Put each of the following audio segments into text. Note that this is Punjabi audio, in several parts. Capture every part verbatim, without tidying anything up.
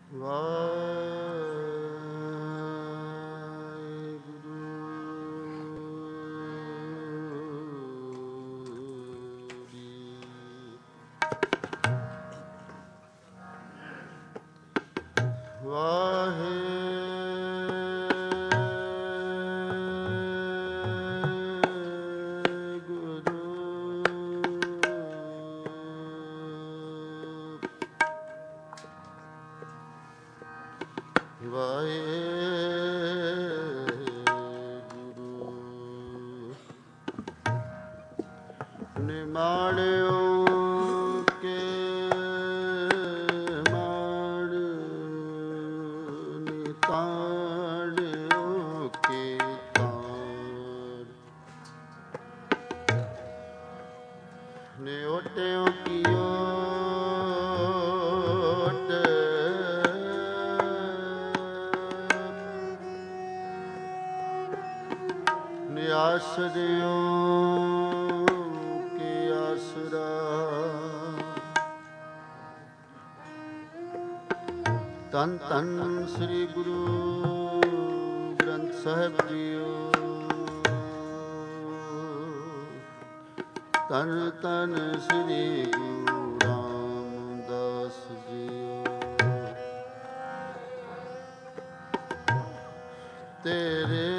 ਧੰਨ ਧੰਨ ਸ੍ਰੀ ਗੁਰੂ ਗ੍ਰੰਥ ਸਾਹਿਬ ਜੀਓ। ਧੰਨ ਧੰਨ ਸ੍ਰੀ ਗੁਰੂ ਰਾਮਦਾਸ ਜੀਓ। ਤੇਰੇ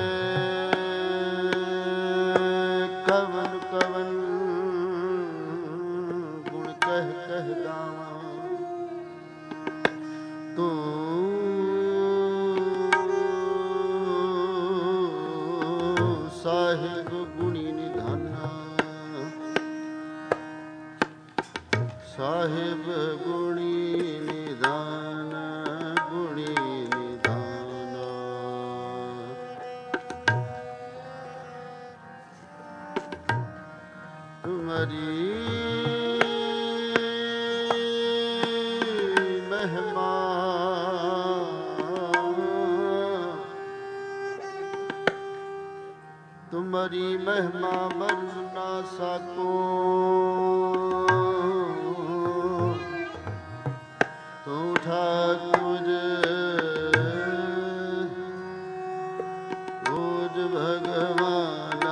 ਕਵਨ ਕਵਨ ਗੁਣ ਕਹਿ ਕਹਿ ਗਾਵਾਂ। ਤੂੰ ਸਾਹਿਬ ਗੁਣੀ ਨਿਧਾਨਾ, ਸਾਹਿਬ ਗੁਣੀ ਨਿਧਾਨ, ਗੁਣੀ ਨਿਧਾਨ। ਤੁਮਰੀ ਮਹਿਮਾ ਤੁਮਰੀ ਮਹਿਮਾ ਵਰਣ ਨਾ ਸਕੋ। ਤੂੰ ਠਾਕੁਰ ਓਜ ਭਗਵਾਨਾ।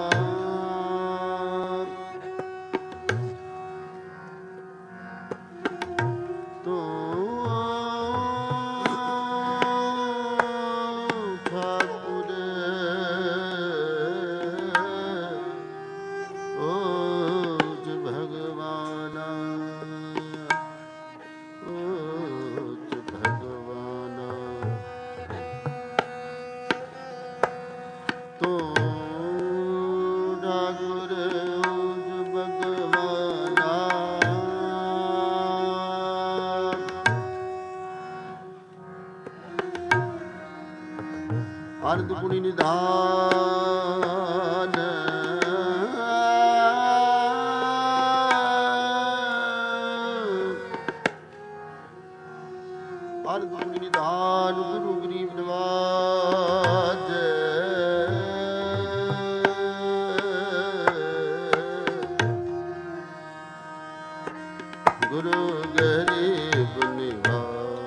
ਅਰਧ ਗੁਣੀ ਨਿਧਾਨ, ਅਰਧ ਗੁਣੀ ਨਿਧਾਨ ਗੁਰੂ ਗਰੀਬ ਨਿਵਾਜ। ਗੁਰੂ ਗਰੀਬ ਨਿਵਾਜ।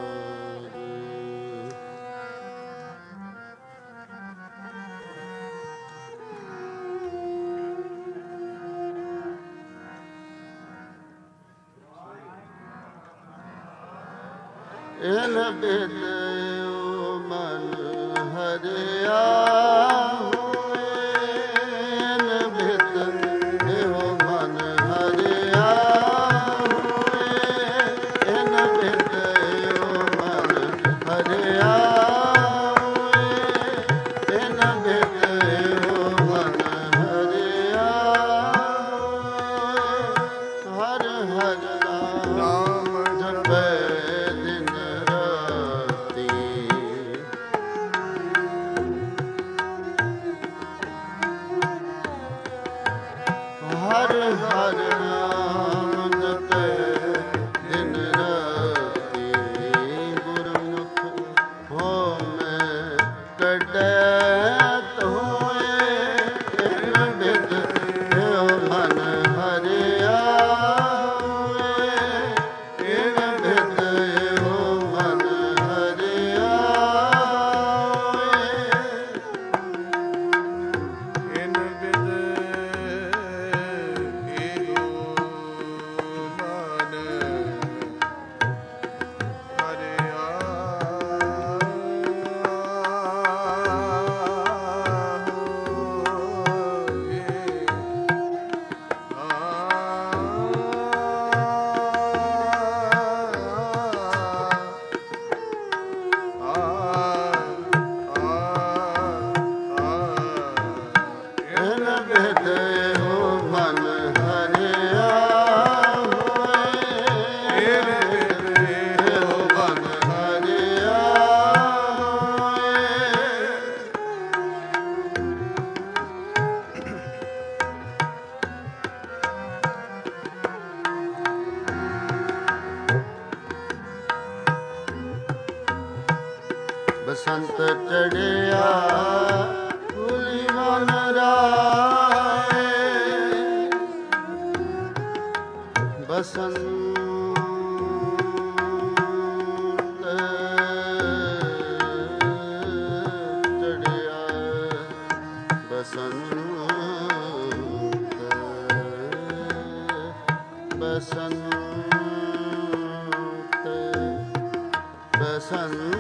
ਇਨ ਬਿਦ ਮਨ ਹਰਿਆ ਹੋਏ। ਇਨ ਬਿਦ ਇਹੋ ਮਨ ਹਰਿਆ ਹੋਏ। ਇਨ ਬਿਦ ਇਹੋ ਮਨ ਹਰਿਆ ਹੋਏ। ਇਨ ਬਿਦ ਇਹੋ ਮਨ ਹਰਿਆ ਹੋਏ। ਹਰ ਹਰ ਨਾਮ ਜਪੈ ਬਸੰਤ ਚੜਿਆ ਫੁੱਲੀ ਮਨ ਰਾਏ ਬਸੰਤ ਚੜਿਆ ਬਸੰਤ ਬਸੰਤ ਬਸੰਤ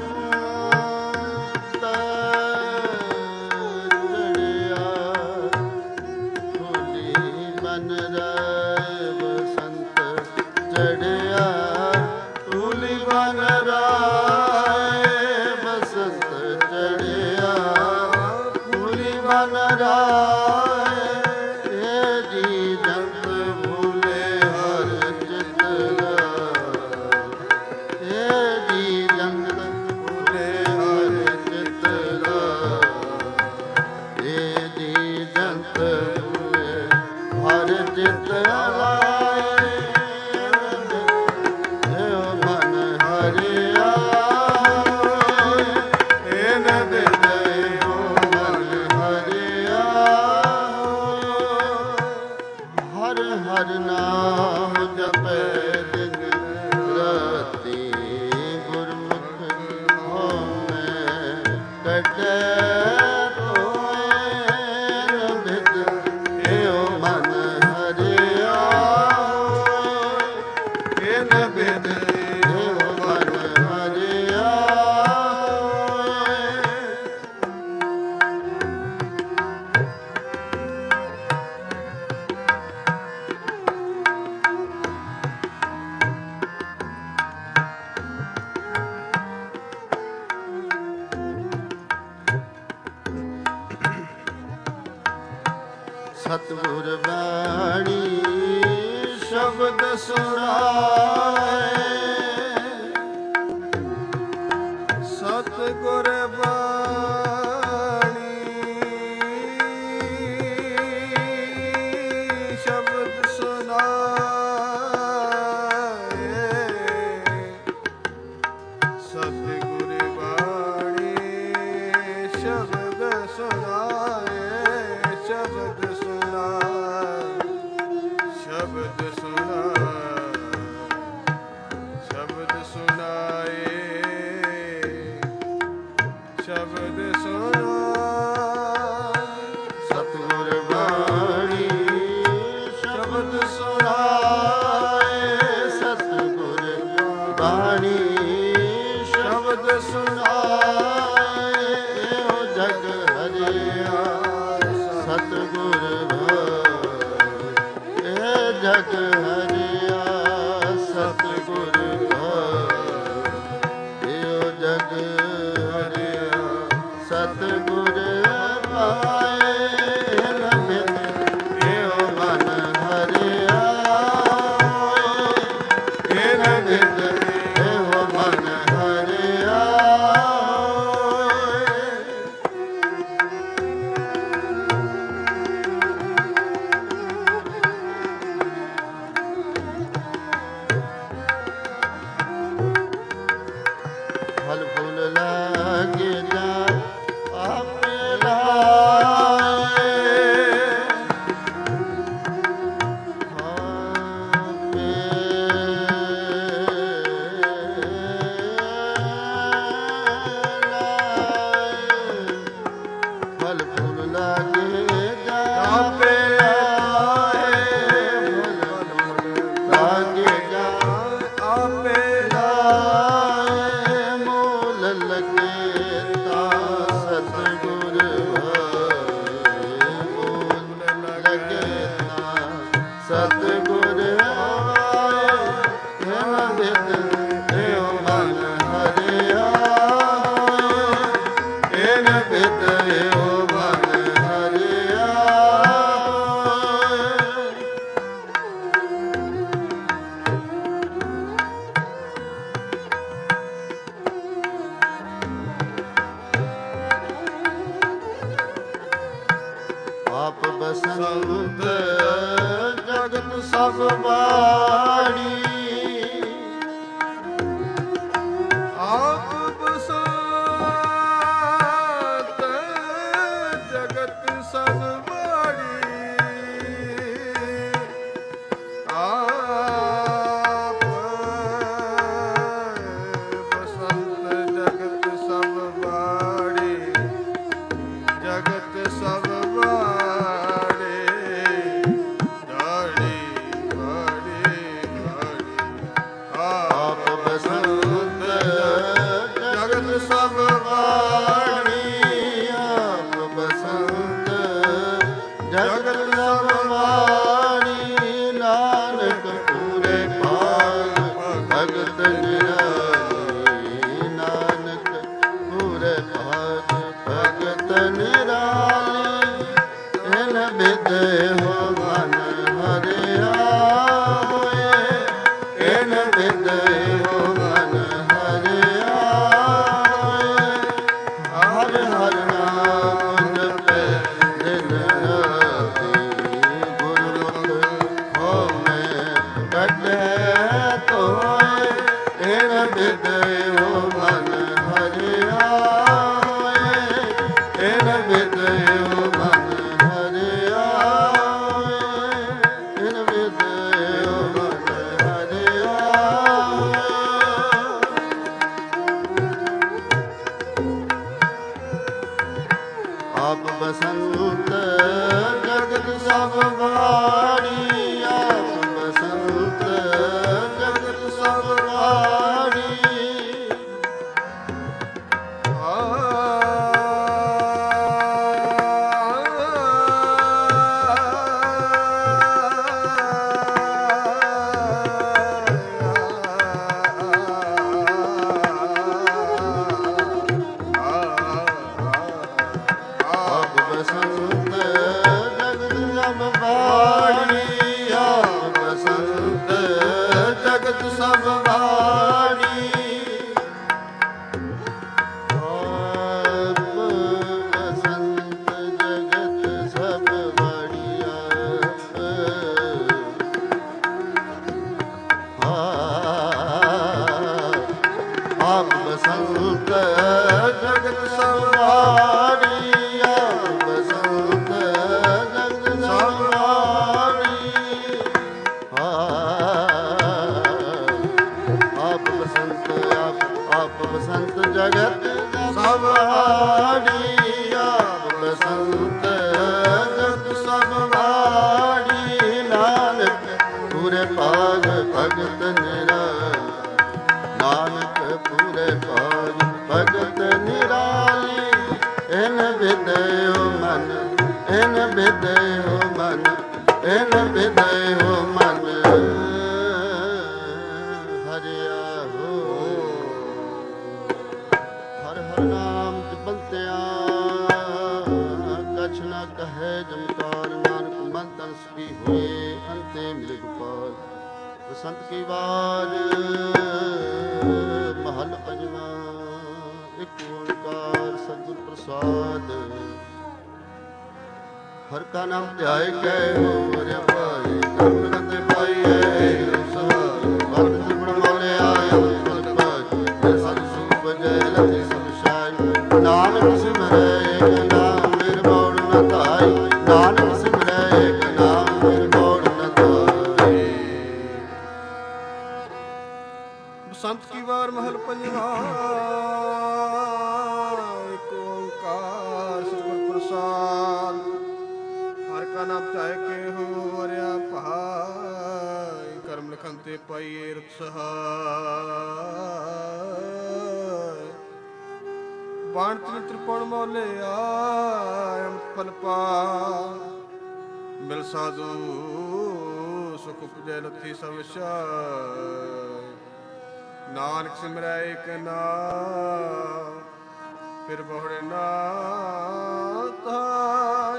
ਸਤਿਗੁਰ ਬਾਣੀ ਸ਼ਬਦ ਸੁਣਾਏ ਸਤਿਗੁਰ ਬਾਣੀ ਸ਼ਬਦ ਸੁਣਾਏ ਸਤਿਗੁਰ ਬਾਣੀ ਸ਼ਬਦ ਸੁਣਾਏ ਸ਼ਬਦ ਸ਼ਬਦ ਸੁਣਾ ਸ਼ਬਦ ਸੁਣਾਏ ਸ਼ਬਦ ਸੁਣਾ ਸਤਿਗੁਰ ਬਾਣੀ ਸ਼ਬਦ ਸੁਣਾਏ ਸਤਿਗੁਰ ਬਾਣੀ ਸ਼ਬਦ ਸੁਣਾਏ ਓ ਜਗ ਹਰਿਆ ਸਤਿਗੁਰ ਜਗ ਹਰਿਆ ਸਤਿਗੁਰ ਏਓ ਜਗ ਹਰਿਆ ਸਤਿਗੁਰ ਪਾਏ ਨਮਿਤ ਏਓ ਮਨ ਹਰਿਆ ਏ ਨਮਿਤ ਏਓ ਮਨ ਹਰਿਆ ਫਲ ਫੁੱਲ ਲਾਗੇ ਜਾ ਆਪੇ ਲਾਏ ਆਪੇ ਲਾਏ ਫਲ ਫੁੱਲ ਲਾਗੇ ਜਾ ਆਪੇ ਲਾਏ ਲਾਗੇ ਜਾ ਆਪੇ ਸਤਿਗੁਰ ਆਏ ਨਮਿਤ ਏਓ ਮਨ ਹਰਿਆ ਏ ਨਮਿਤ ਏਓ ਮਨ ਹਰਿਆ ਆਪ ਬਸੰਤ ਜਗਤ ਸਭ ਬਾਣੀ ਆਪ ਬਸੰਤ ਨਿਰਾਲੀ ਨਾਨਕ ਪੂਰੇ ਭਾਗ ਭਗਤ ਨਿਰਾਲੀ ਇਨ ਬਿਦ ਹੋ ਮਨ ਹਰਿਆ ਹੋਏ ਇਨ ਬਿਦ ਹੋ ਮਨ ਹਰਿਆ ਹੋਏ ਹਰ ਹਰ ਨਾਮ ਜਪੈ ਦਿਨ ਰਾਤੀ ਗੁਰਮੁਖ ਹੋਮੈ ਕੱਢੈ ਤੋਏ ਇਨ ਬਿਦ ਹੋ ਮਨ ਹਰਿਆ ਹੋਏ ਇਨ ਬਿਦ ਹੋ ਮਨ ਹਰਿਆ ਹੋਏ ਇਨ ਬਿਦ ਹੋ ਮਨ ਹਰਿਆ ਆਪ ਬਸੰਤ ਜਗਤ ਸਭ ਵਾੜੀ ਆਪ ਬਸੰਤ ਜਗਤ ਸਭ ਵਾੜੀ ਆਪ ਬਸੰਤ ਜਗਤ ਸਭ ਵਾੜੀ ਆਪ ਬਸੰਤ ਜਗਤ ਸਭ ਵਾੜੀ ਆਪ ਬਸੰਤ ਜਗਤ ਸਭ ਵਾੜੀ ਆਪ ਆਪ ਬਸੰਤ ਜਗਤ ਸਭ ਵਾੜੀ ਆਪ ਬਸੰਤ ਜਗਤ ਸਭ ਵਾੜੀ ਆਪ ਬਸੰਤ ਆਪ ਆਪ ਬਸੰਤ ਜਗਤ ਸਭ ਵਾੜੀ ਆਪ ਬਸੰਤ ਜਗਤ ਸਭ ਵਾੜੀ ਨਾਨਕ ਪੂਰੇ ਭਾਗ ਭਗਤ ਨਿਰਾਲੀ ਨਾਨਕ ਪੂਰੇ ਭਾਗ ਭਗਤ ਨਿਰਾਲੀ ਇਨ ਵਿਦਿਓ ਮਨ ਇਨ ਵਿਦਿਓ ਮਨ ਇਨ ਵਿਦਿਓ ਮਨ ਹਰਿਆ ਹੋ ਹਰ ਹਰ ਨਾਮ ਜਪੰਤਿਆ ਕਛ ਨ ਕਹੈ ਜਮਕਾਰ ਨਾਨਕ ਮਨ ਤਨ ਸੁਖੀ ਹੋਏ ਅੰਤੇ ਮਿਲੇ ਗੋਪਾਲ ਬਸੰਤ ਕੀ ਵਾਰ ਮਹਲ ਪੰਜਵਾ ਇੱਕ ਓੰਕਾਰ ਸਤਿਗੁਰ ਪ੍ਰਸਾਦ ਹਰ ਕਾ ਨਾਮ ਧਿਆਏ ਕੈ ਮੋਰਿ ਭਾਈ ਕਰਮ ਕੰਦੇ ਪਾਈਏ ਸਹਾਈ ਵਰਤ ਤ੍ਰਿਪਣ ਮੋਲੇ ਆਇਆ ਫਲ ਪਾਈ ਸਤ ਸੁਖ ਬਜੈ ਲਖਿ ਸਭ ਸਾਈ ਨਾਨਕ ਸਿਮਰੈ ਏਕ ਨਾਮ ਨਿਰਮੌੜ ਨ ਧਾਈ ਨਾਨਕ ਸਿਮਰੈ ਏਕ ਨਾਮ ਨਿਰਮੌੜ ਨ ਧਾਈ ਬਸੰਤ ਕੀ ਵਾਰ ਮਹਲ ਪੰਜਵਾ ਇੱਕ ਓੰਕਾਰ ਸਤਿਗੁਰ ਪ੍ਰਸਾਦ ਹਰ ਕਾ ਨਾਮ ਧਿਆਏ ਕੇ ਹੋ ਹਰਿਆ ਭਾਈ ਕਰਮ ਲਖਨ ਤੇ ਪਾਈਏ ਰਤ ਸਹਾਈ ਬਾਣ ਤਿਨ ਤ੍ਰਿਪਣ ਮੋਲੇ ਅੰਮ੍ਰਿਤ ਫਲ ਪਾ ਮਿਲ ਸਾਜੂ ਸੁਖ ਉਪਜੈ ਲਥੀ ਸਭ ਸਾਈ ਨਾਨਕ ਸਿਮਰੈ ਏਕ ਨਾਮ ਫਿਰ ਬਹੁੜੇ ਨਾ ਧਾਇ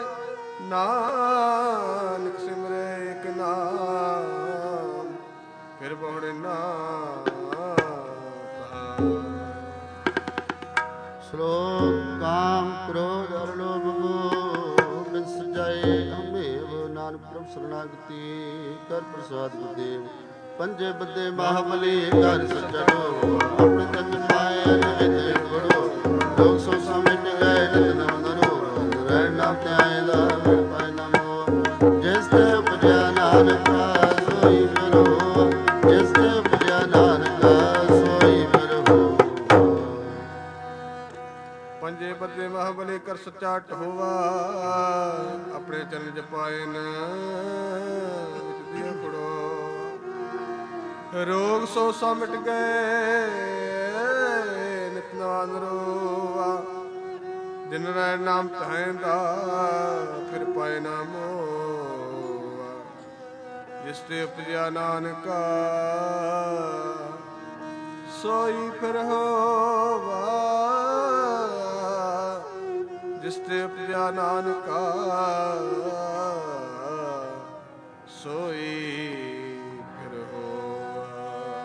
ਨਾਨਕ ਸਿਮਰੈ ਏਕ ਨਾਮ ਫਿਰ ਬਹੁੜੇ ਨਾ ਧਾਇ ਸ਼ਲੋਕ ਕਾਮ ਕ੍ਰੋਧ ਅਰ ਲੋਭ ਮੋਹ ਬਿਨ ਸਜਾਏ ਹਮੇਵ ਨਾਨਕ ਪ੍ਰਭ ਸਰਣਾਗਤੀ ਕਰ ਪ੍ਰਸਾਦ ਗੁਰਦੇਵ ਪੰਜੇ ਬੱਦੇ ਮਹਾਬਲੀ ਘਰ ਸੱਜਣੋ ਆਪਣੇ ਤਨ ਮਾਏ ਅਨਿਤ ਗੁਰੂ ਲੋਕ ਸੋ ਸਮਿਟ ਗਏ ਨਿਤ ਨਮ ਨਰੋ ਰਹਿ ਨਾ ਧਿਆਏ ਦਾ ਪਾਇ ਨਮੋ ਜਿਸ ਤੇ ਉਪਜਿਆ ਨਾਨਕ ਸੋਈ ਫਿਰੋ ਜਿਸ ਤੇ ਉਪਜਿਆ ਨਾਨਕ ਸੋਈ ਫਿਰੋ ਪੰਜੇ ਬੱਦੇ ਮਹਾਬਲੀ ਕਰ ਸੱਚਾ ਢੋਵਾ ਆਪਣੇ ਚਰਨ ਜਪਾਏ ਨ ਵਿੱਚ ਦੀਆਂ ਖੜੋ ਰੋਗ ਸੋ ਸਭ ਮਿਟ ਗਏ ਨਿਤ ਨਵਾਨ ਰੋਵਾ ਦਿਨ ਰਹਿ ਨਾਮ ਤਹੈਂਦਾ ਫਿਰ ਪਾਏ ਨਾ ਮੋਆ ਜਿਸ ਤੇ ਉਪਜਿਆ ਨਾਨਕਾ ਸੋਈ ਫਿਰ ਹੋਵਾ, ਜਿਸ ਤੇ ਉਪਜਿਆ ਨਾਨਕਾ ਸੋਈ ਫਿਰ ਹੋਵਾ।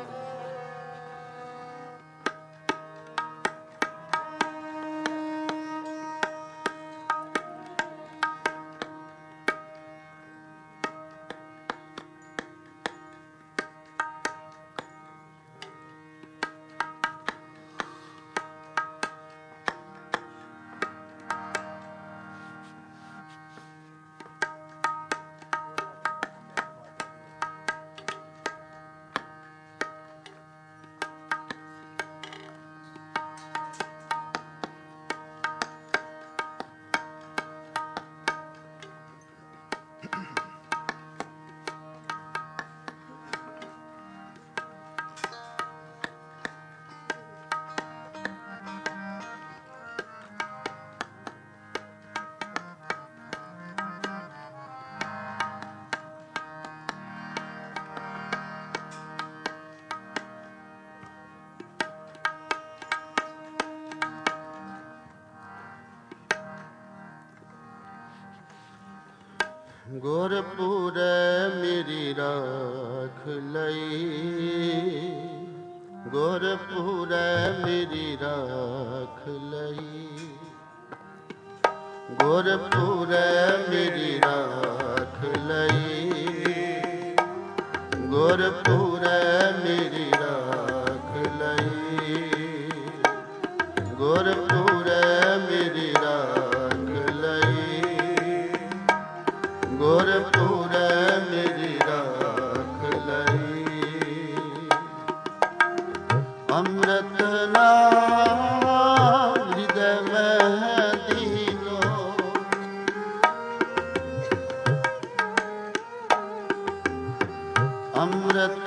ਗੁਰਪੁਰੈ ਮੇਰੀ ਰਾਖ ਲਈ, ਗੁਰਪੁਰੈ ਮੇਰੀ ਰਾਖ ਲਈ, ਗੁਰਪੁਰੈ ਮੇਰੀ ਰਾਖ ਲਈ, ਗੁਰਪੁਰੈ ਮੇਰੀ ਰਾਖ ਲਈ, ਗੁਰਪੁਰੈ ਮੇਰੀ ਰਾਖ ਲਈ, ਗੁਰਪੁਰੈ ਮੇਰੀ ਰਾਖ ਲਈ। ਅੰਮ੍ਰਿਤ ਨਾਮ ਹਿਰਦੈ ਮਹਿ ਦੀਨੋ, ਅੰਮ੍ਰਿਤ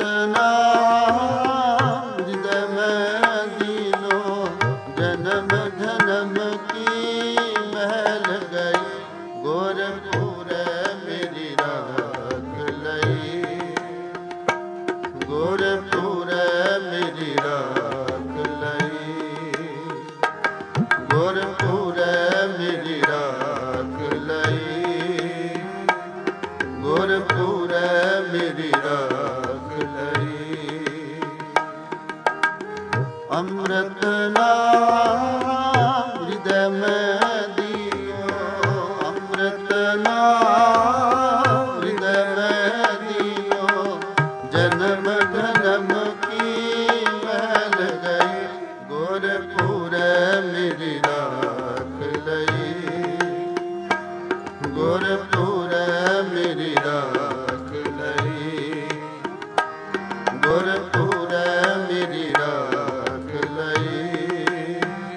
ਨਾਮ ਹਿਰਦੈ ਮਹਿ ਦੀਨੋ, ਜਨਮ ਜਨਮ ਕੀ ਮਹਿਲ ਗਈ, ਗੁਰਪੁਰੈ ਮੇਰੀ ਰਾਖ ਲਈ, ਗੁਰਪੁਰੈ ਮੇਰੀ ਰਾਖ ਲਈ, ਗੁਰਪੁਰੈ ਮੇਰੀ ਰਾਖ ਲਈ, ਗੁਰਪੁਰੈ ਮੇਰੀ ਰਾਖ ਲਈ। ਅੰਮ੍ਰਿਤ ਨਾਮ ਹਿਰਦੈ ਮਹਿ ਦੀਨੋ, ਅੰਮ੍ਰਿਤ ਨਾਮ ਹਿਰਦੈ ਮਹਿ ਦੀਨੋ, ਜਨਮ ਜਨਮ ਕੀ ਮਹਿਲ ਗਈ, ਗੁਰਪੁਰੈ ਮੇਰੀ ਰਾਖ ਲਈ, ਗੁਰਪੁਰੈ ਮੇਰੀ ਰਾਖ ਲਈ, ਗੁਰਪੁਰੈ ਮੇਰੀ ਰਾਖ ਲਈ,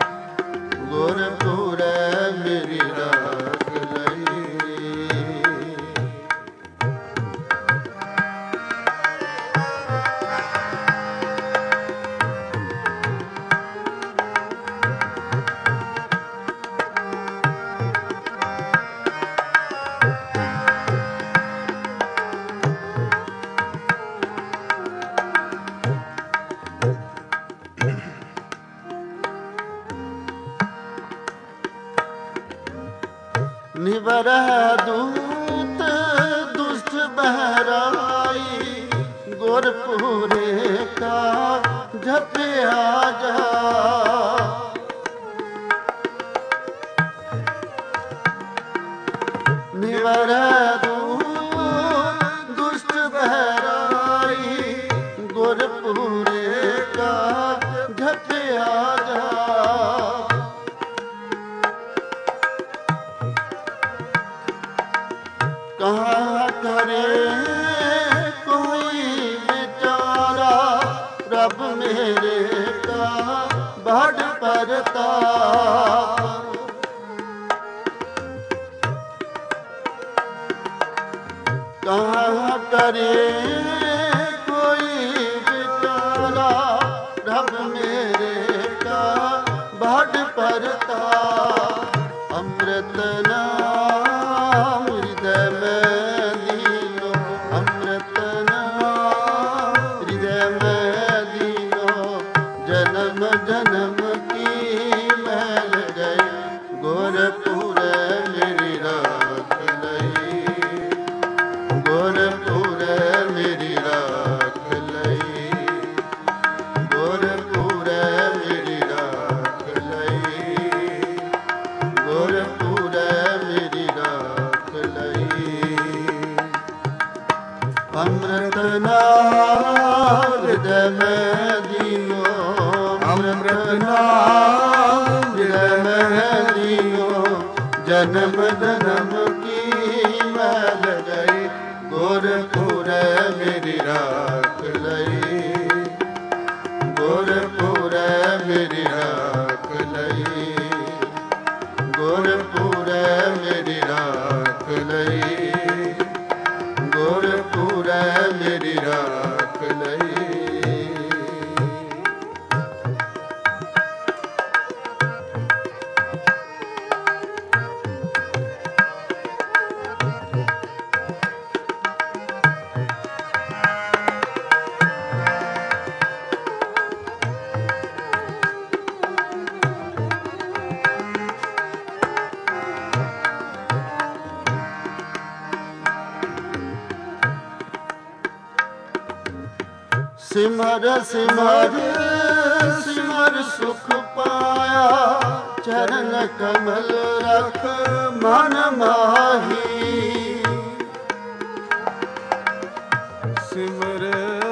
ਗੁਰਪੁਰੈ ਮੇਰੀ ਰਾਖ ਲਈ। ਨਿਵਰੈ ਦੂਤ ਦੁਸ਼ਟ ਬਹਿਰਾਈ, ਗੁਰਪੁਰੇ ਕਾ ਜਪਿਆ ਜਾ, ਨਿਵਰੈ ਦੂਤ ਦੁਸ਼ਟ ਬਹਿਰਾਈ, ਗੁਰਪੁਰੇ ਕਾ ਜਪਿਆ ਜਾ। ਕਹਾਂ ਕਰੇ ਕੋਈ ਵਿਚਾਰਾ, ਰੱਬ ਮੇਰੇ ਕਾ ਬੜ ਪਰਤਾਪ, ਕਹਾਂ ਕਰੇ ਕੋਈ ਵਿਚਾਰਾ, ਰੱਬ ਮੇਰੇ ਕਾ ਬੜ ਪਰਤਾਪ। ਅੰਮ੍ਰਿਤ ਨਾਮ ਹਿਰਦੈ ਮਹਿ ਦੀਨੋ, ਅੰਮ੍ਰਿਤ ਨਾਮ ਹਿਰਦੈ ਮਹਿ ਦੀਨੋ, ਜਨਮ ਜਨਮ ਕੀ ਮੈਲ ਗਈ, ਗੁਰਪੁਰੈ ਮੇਰੀ ਰਾਖ ਲਈ, ਗੁਰਪੁਰੈ ਮੇਰੀ ਰਾਖ ਲਈ, ਗੁਰਪੁਰੈ ਮੇਰੀ ਰਾਖ ਲਈ, ਗੁਰਪੁਰੈ ਮੇਰੀ ਰਾਖ ਲਈ। ਅੰਮ੍ਰਿਤ ਨਾਮ ਹਿਰਦੈ ਮੈਂ ਦੀਨੋ, ਅੰਮ੍ਰਿਤ ਨਾਮ ਹਿਰਦੈ ਮੈਂ ਦੀਨੋ, ਜਨਮ ਜਨਮ ਕੀ ਮੈਲ ਗਈ, ਗੁਰਪੁਰੈ ਮੇਰੀ ਰਾਖ ਲਈ, ਗੁਰਪੁਰੈ ਮੇਰੀ ਰਾਖ ਲਈ, ਗੁਰਪੁਰੈ ਮੇਰੀ ਰਾਖ ਲਈ, ਗੁਰਪੁਰੈ ਮੇਰੀ ਰਾਖ ਲਈ। ਸਿਮਰ ਸਿਮਰ ਸਿਮਰ ਸੁਖ ਪਾਇਆ, ਚਰਨ ਕਮਲ ਰਖ ਮਨ ਮਾਹੀ, ਸਿਮਰ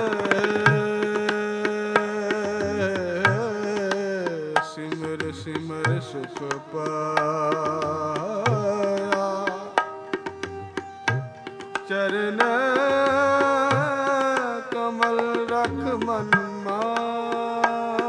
ਸਿਮਰ ਸਿਮਰ ਸੁਖ ਪਾਇਆ, ਚਰਨ ਕਮਲ ਰਖ ਮਨ ਮਾਹੀ।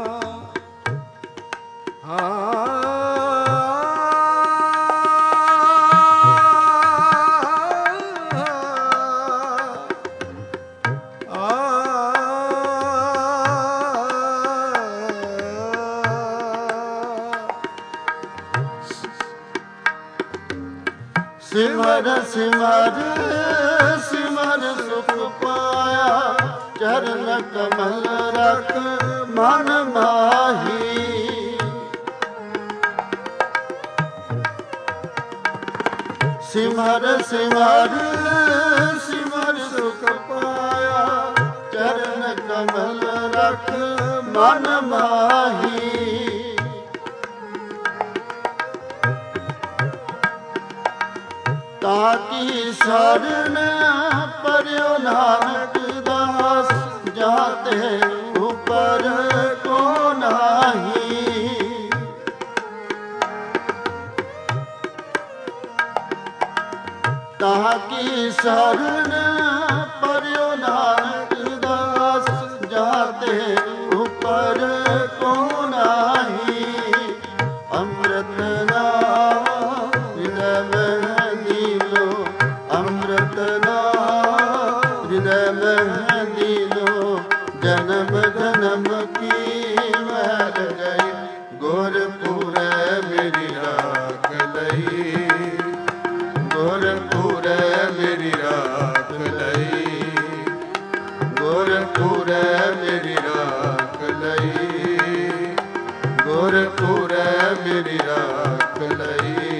ਸਿਮਰ ਸਿਮਰ ਸਿਮਰ ਸੁਖ ਪਾਇਆ, ਚਰਨ ਕਮਲ ਰਖ ਮਨ ਮਾਹੀ, ਸਿਮਰ ਸਿਮਰ ਸਿਮਰ ਸੁਖ ਪਾਇਆ, ਚਰਨ ਕਮਲ ਰਖ ਮਨ ਮਾਹੀ। ਤਾਕੀ ਸ਼ਰਨ ਪਰਿਓ ਨਾਨਕ ਦਾਸ, ਜਾਤੇ ਉਪਰ ਕੋ ਨਾਹੀ। ਤਾਕੀ ਸ਼ਰਨ ਪਰਿਓ ਨਾਨਕ ਦਾਸ, ਜਾਤੇ ਉਪਰ ਕੋ ਨਾਹੀ। ਅੰਮ੍ਰਿਤ ਨਾਮ ਹਿਰਦੈ ਮੈਂ ਦੀਨੋ, ਅੰਮ੍ਰਿਤ ਨਾਮ ਹਿਰਦੈ ਮੈਂ ਦੀਨੋ, ਜਨਮ ਜਨਮ ਕੀ ਮੈਲ ਗਈ, ਗੁਰਪੁਰੈ ਮੇਰੀ ਰਾਖ ਲਈ, ਗੁਰਪੁਰੈ ਮੇਰੀ ਰਾਖ ਲਈ, ਗੁਰਪੁਰੈ ਮੇਰੀ ਰਾਖ ਲਈ, ਗੁਰਪੁਰੈ ਮੇਰੀ ਰਾਖ ਲਈ।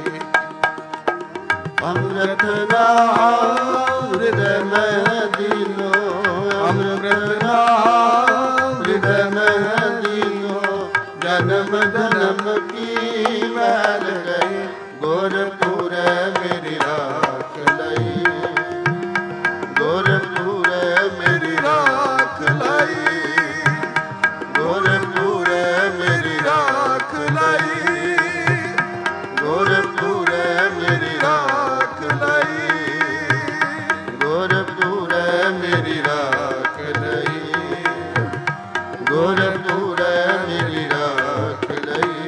ਅੰਮ੍ਰਿਤ ਨਾਮ ਹਿਰਦੈ ਮੈਂ ਦੀਨੋ, ਅੰਮ੍ਰਿਤ ਨਾਮ ਹਿਰਦੈ ਮੈਂ ਦੀਨੋ, ਜਨਮ ਜਨਮ ਕੀ ਮੈਲ ਗਈ, ਗੁਰਪੁਰੈ ਮੇਰੀ ਰਾਖ ਲਈ, ਗੁਰਪੁਰੈ ਮੇਰੀ ਰਾਖ ਲਈ, ਗੁਰਪੁਰੈ ਮੇਰੀ ਰਾਖ ਲਈ, ਗੁਰਪੁਰੈ ਮੇਰੀ ਰਾਖ ਲਈ, ਗੁਰਪੁਰੈ ਮੇਰੀ ਰਾਖ ਲਈ, ਗੁਰਪੁਰੈ ਮੇਰੀ ਰਾਖ ਲਈ।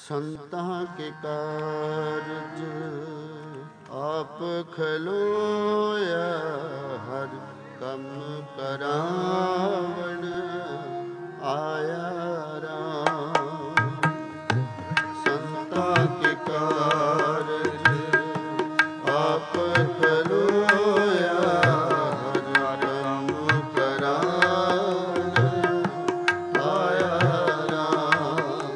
ਸੰਤਾਂ ਕੇ ਕਾਰਜ ਆਪ ਖਲੋਇਆ, ਹਰ ਕੰਮ ਕਰਾਵਣ ਆਇਆ ਰਾਮ। ਸੰਤਾਂ ਕੇ ਕਾਰਜ ਆਪ ਖਲੋਇਆ, ਹਰ ਕੰਮ ਕਰਾਵਣ ਆਇਆ ਰਾਮ।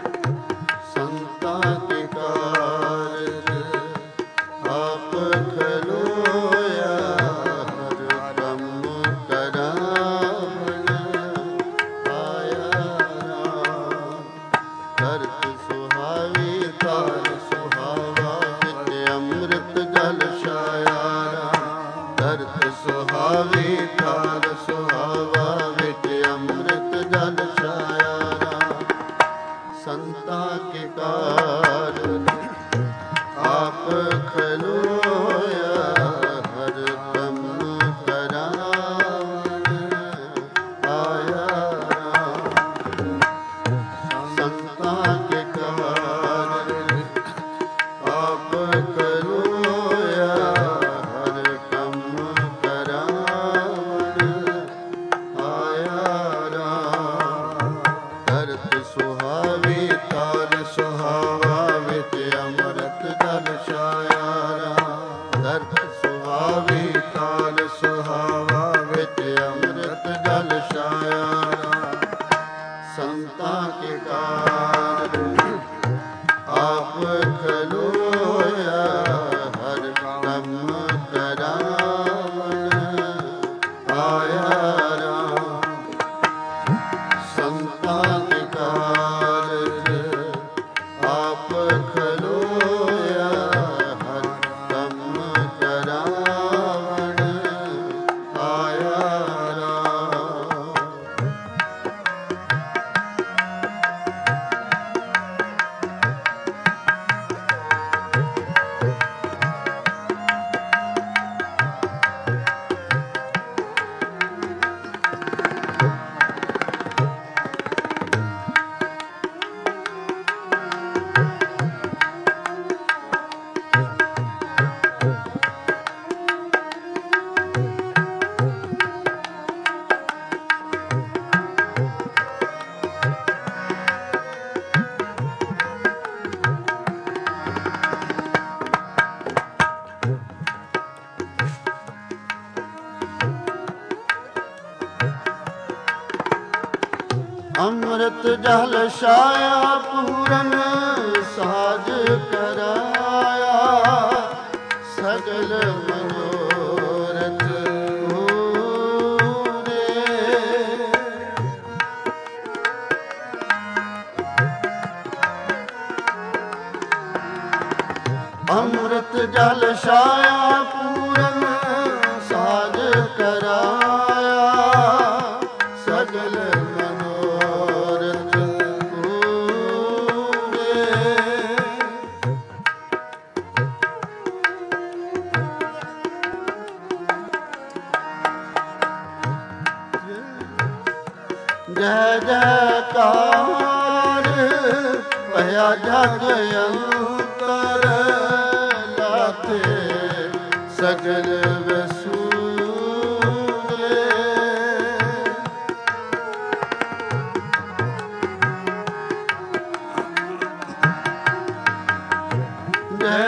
ਸੰਤਾਂ ਕੇ ਕਾਰਜ ਆਪ ਖਲੋਇਆ, ਹਰ ਕੰਮ ਕਰਾਵਣ ਆਇਆ ਰਾਮ। ਧਰਤ ਸੁਹਾਵੀ ਧਾਰ ਸੁਹਾਵਾ, ਵਿੱਚ ਅੰਮ੍ਰਿਤ ਜਲ ਛਾਇਆ ਰਾਮ। ਧਰਤ ਸੁਹਾਵੀ ਧਾਰ ਸੁਹਾਵਾ, ਵਿੱਚ ਅੰਮ੍ਰਿਤ ਜਲ ਛਾਇਆ ਰਾਮ। ਸੰਤਾਂ ਕੇ ਕਾਰਜ ਆਪ ਖਲੋਇਆ, ਹਰ ਕੰਮ ਕਰਾਵਣ ਆਇਆ ਰਾਮ। ਸੰਤਾਂ ਕੇ ਕਾਰਜ ਆਪ ਖਲੋਇਆ, ਹਰ ਕੰਮ ਕਰਾਵਣ ਆਇਆ ਰਾਮ। ਧਰਤ ਸੁਹਾਵੀ ਧਾਰ ਸੁਹਾਵਾ, ਵਿੱਚ ਅੰਮ੍ਰਿਤ ਜਲ ਛਾਇਆ ਰਾਮ। ਧਰਤ ਸੁਹਾਵੀ ਧਾਰ ਸੁਹਾਵਾ, ਵਿੱਚ ਅੰਮ੍ਰਿਤ ਜਲ ਛਾਇਆ ਰਾਮ। ਸੰਤਾਂ ਕੇ ਕਾਰਜ ਆਪ ਖਲੋਇਆ, ਹਰ ਕੰਮ ਕਰਾਵਣ ਆਇਆ ਰਾਮ। ਸੰਤਾਂ ਕੇ ਕਾਰਜ ਆਪ ਖਲੋਇਆ, ਹਰ ਕੰਮ ਕਰਾਵਣ ਆਇਆ ਰਾਮ। ਅੰਮ੍ਰਿਤ ਜਲ ਛਾਇਆ, ਪੂਰਨ ਸਾਜ ਕਰਾਇਆ। ਸਗਲ ਮਨੋਰਥ ਪੂਰੇ। ਅੰਮ੍ਰਿਤ ਜਲ ਛਾਇਆ, ਪੂਰਨ ਸਾਜ ਕਰਾਇਆ। ਸਗਲ ਮਨੋਰਥ ਪੂਰੇ। ਜੈ ਜੈਕਾਰ ਭਇਆ ਜਗ ਅੰਤਰ, ਲਾਥੇ ਸਗਲ ਵਸੂਰੇ। ਜੈ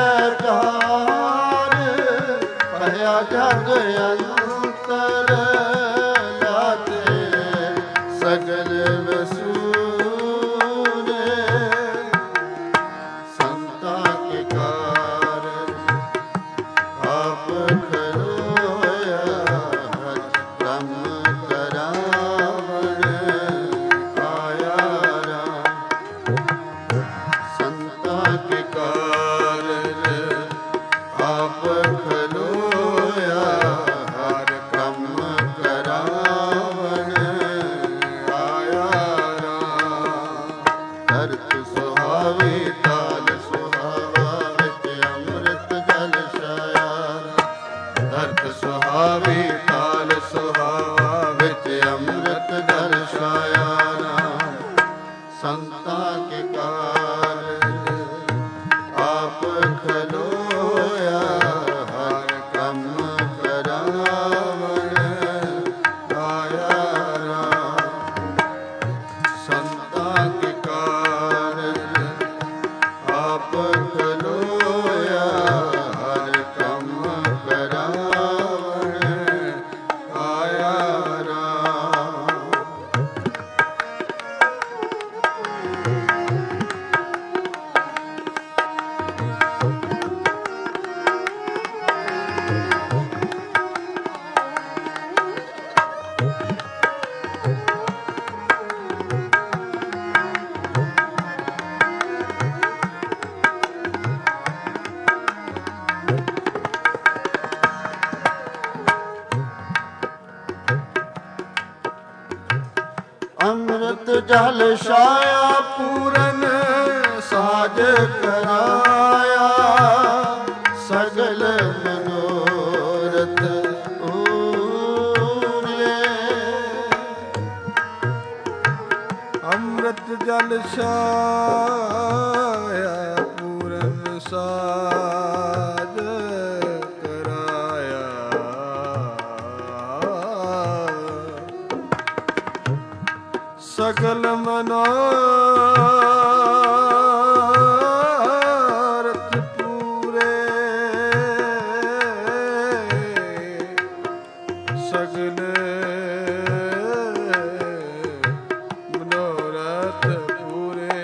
ਜੈਕਾਰ ਭਇਆ ਜਗ ਅੰਤਰ, ਲਾਥੇ ਸਗਲ ਵਸੂਰੇ। ਅੰਮ੍ਰਿਤ ਜਲ ਛਾਇਆ ਪੂਰਨ ਸਾਜ ਕਰਾਇਆ ਸਗਲ ਮਨੋਰਥ ਪੂਰੇ। ਅੰਮ੍ਰਿਤ ਜਲ ਛਾਇਆ ਪੂਰਨ ਸਾਜ ਕਰਾਇਆ ਸਗਲ ਮਨੋਰਥ ਪੂਰੇ। ਸਗਲ ਮਨੋਰਥ ਪੂਰੇ।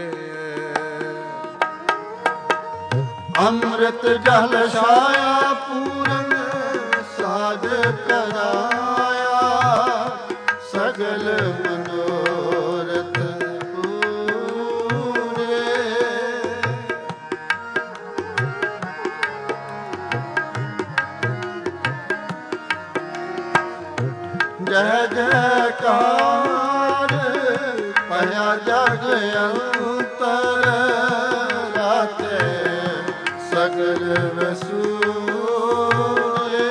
ਅੰਮ੍ਰਿਤ ਜਲ ਛਾਇਆ ਪੂਰਨ ਸਾਜ ਕਰਾਇਆ ਸਗਲ ਮਨੋਰਥ ਪੂਰੇ। ਜੈ ਜੈਕਾਰ ਭਇਆ ਜਗ ਅੰਤਰ ਰਾਤੇ ਸਗਲ ਵਸੂਰੇ।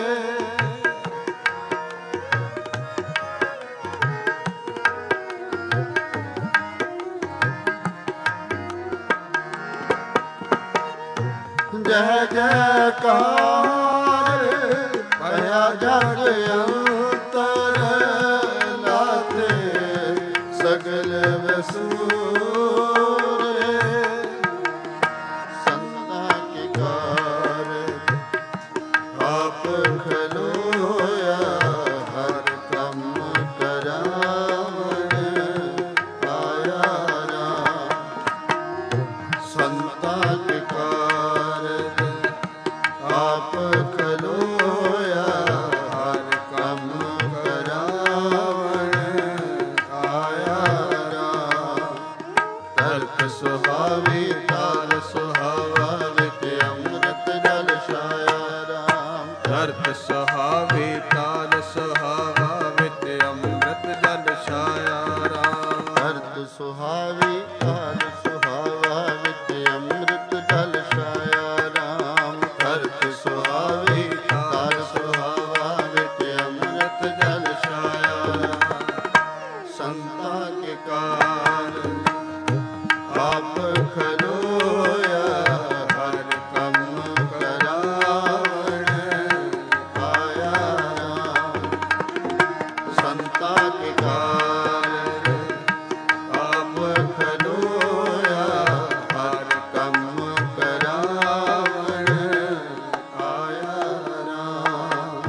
ਜੈ ਜੈਕਾਰ ਭਇਆ ਜਗ ਅੰਤਰ ਲਾਤੇ ਸਗਲ ਵਸੂਰੇ। ਸੰਤਾਂ ਕੇ ਕਾਰ ਆਪ ਖਲੋਇਆ ਹਰ ਕੰਮ ਕਰਾਵਣ ਆਇਆ ਰਾਮ। ਸੰਤਾਂ ਕੇ ਕਾਰਜ ਆਪ ਖਲੋਇਆ ਹਰ ਕੰਮ ਕਰਾਵਣ ਆਇਆ ਰਾਮ। ਤਰਕ ਸੁਹਾਵੀ ਤਾਲ ਸੁਹਾਵਾ ਵਿੱਚ ਅੰਮ੍ਰਿਤ ਜਲ ਛਾਇਆ ਰਾਮ। ਧਰਤ ਸੁਹਾਵੇ ਤਾਲ ਸੁਹਾਵਾ ਵਿੱਚ ਅੰਮ੍ਰਿਤ ਜਲ ਛਾਇਆ ਰਾਮ। ਧਰਤ ਸੁਹਾਵੀ ਤਾਲ ਸੁਹਾਵਾ ਵਿੱਚ ਅੰਮ੍ਰਿਤ ਜਲ ਛਾਇਆ ਰਾਮ। ਧਰਤ ਸੁਹਾਵੀ ਤਾਲ ਸੁਹਾਵਾ ਵਿੱਚ ਅੰਮ੍ਰਿਤ ਜਲ ਛਾਇਆ ਰਾਮ। ਸੰਤਾਂ ਕੇ ਕਾਰ ਆਪ ਖਲੋਇਆ ਹਰ ਕੰਮ ਕਰਾਵਣ ਆਇਆ ਰਾਮ। ਸੰਤਾਂ ਕੇ ਕਾਰ ਆਪ ਖਲੋਇਆ ਹਰ ਕੰਮ ਕਰਾਵਣ ਆਇਆ ਰਾਮ।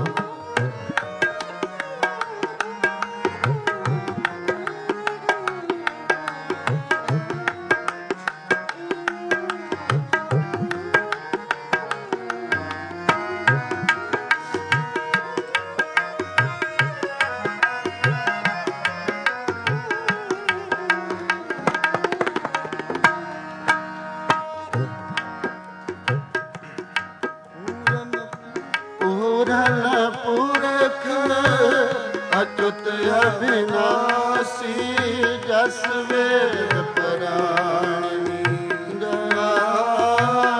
ਪੂਰਨ ਪੁਰਖ ਅਚੁੱਤ ਅਬਿਨਾਸੀ ਜਸ ਵੇਦ ਪੁਰਾਣੀ ਗਾਇਆ।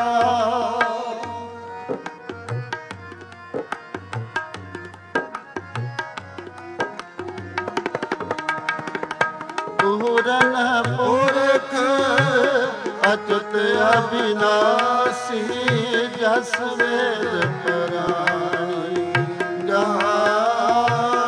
ਪੂਰਨ ਪੁਰਖ ਅਚੁੱਤ ਅਬਿਨਾਸੀ ਜਸ ਵੇਦ ਪੁਰਾਣੀ ਗਾਇਆ।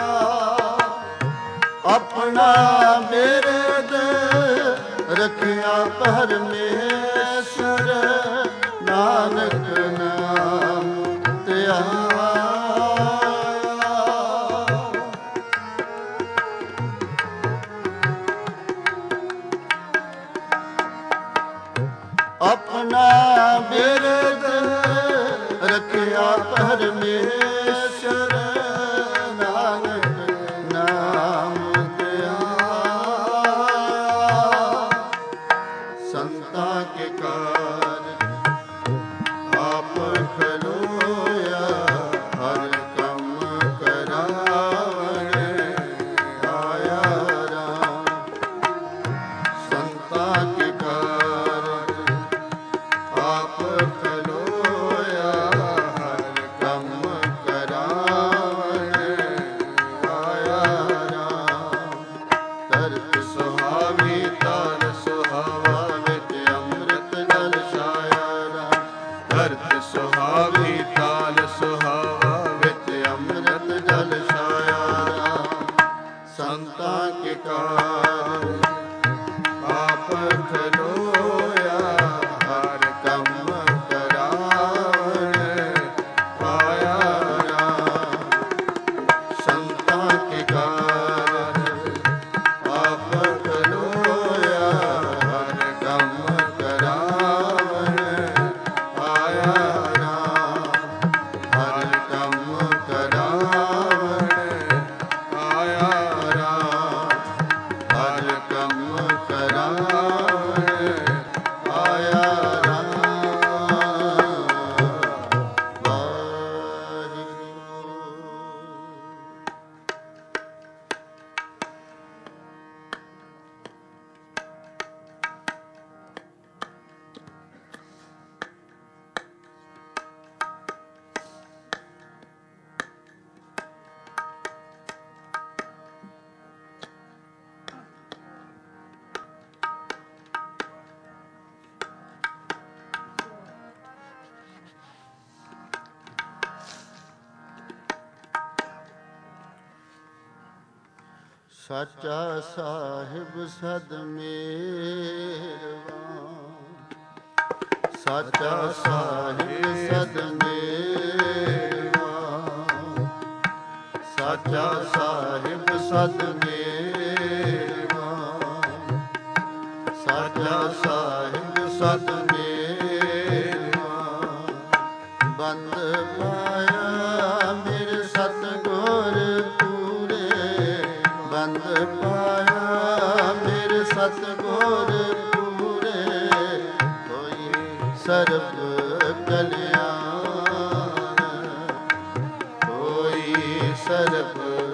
ਆਪਣਾ ਬਿਰਦ ਰਖਿਆ ਪਰਮੇਸ਼ਰ ਨਾਨਕ ਨਾਮ ਧਿਆਇਆ। ਆਪਣਾ ਬਿਰਦ ਰਖਿਆ ਪਰਮੇਸ਼ਰ ਨਾਨਕ ਨਾਮ ਧਿਆਇਆ। ਸੰਤਾਂ ਕੇ ਕਾਰ ਆਪ ਖਲੋਇਆ ਹਰ ਕੰਮ ਕਰਾਵਣ ਆਇਆ ਸੰਤਾਂ ਕੇ ਕਾਰ ਆਪ ਖਲੋਇਆ ਹਰ ਕੰਮ ਕਰਾਵਣ ਆਇਆ ਰਾਮ। ਸੰਤਾਂ ਕੇ ਕਾਰ ਆਪ ਖਲੋਇਆ ਹਰ ਕੰਮ ਕਰਾਵਣ ਆਇਆ ਰਾਮ। ਹਰ ਕੰਮ ਕਰਾਵਣ ਆਇਆ ਰਾਮ। ਹਰ ਕੰਮ ਕਰਾਵਣ ਆਇਆ ਰਾਮ। ਵਾਹਿਗੁਰੂ। ਸਾਚਾ ਸਾਹਿਬ ਸਦ ਮੇਰਵਾਨ। ਸਾਚਾ ਸਾਹਿਬ ਸਦ ਮੇਰਵਾਨ। ਸਾਚਾ ਸਾਹਿਬ ਸਦ ਮੇਰਵਾਨ। ਸਾਚਾ ਸਾਹਿਬ ਸਦ ਮੇਰਵਾਨ। ਬੰਦ ਪਾਇਆ ਮੇਰੇ ਸਤਿਗੁਰ ਬੰਦ ਪਾਇਆ ਮੇਰੇ ਸਤਿਗੁਰ ਪੂਰੇ ਹੋਈ ਸਰਬ ਕਲਿਆਣ। ਹੋਈ ਸਰਬ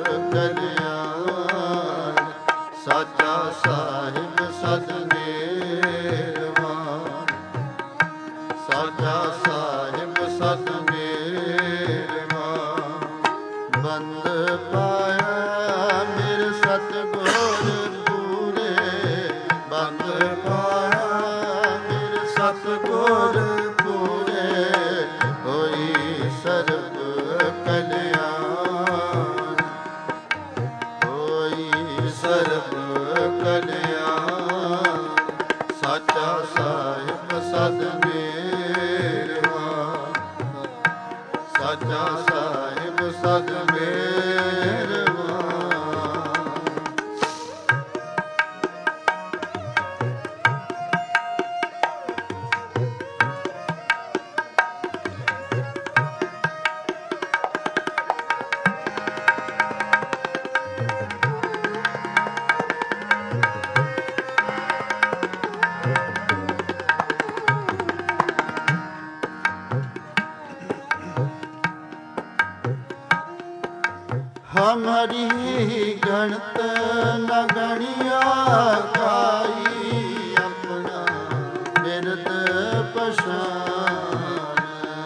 ਕਲਿਆਣ। ਸਾਚਾ ਸਾਹਿਬ ਸਦ ਮੇਰਵਾਨ। ਸਾਚਾ ਸਾਹਿਬ ਸਦ ਮੇਰਵਾਨ। ਬੰਦ ਪਾਇਆ ਮੇਰੇ ਸਤਿਗੁਰ ਪੂਰੇ। ਬੰਦ ਪਾਇਆ ਮੇਰੇ ਸਤਿਗੁਰ ਪੂਰੇ ਹੋਈ ਸਰਬ ਕਲਿਆਣ। ਹੋਈ ਸਰਬ ਕਲਿਆਣ। ਸਾਚਾ ਸਾਹਿਬ ਸਦ ਮੇਰਵਾਨ। ਸਾਚਾ ਸਾਹਿਬ ਸਦ ਮੇਰਵਾਨ। हमारी गणत न गणिया काई। अपना बिरद पछान।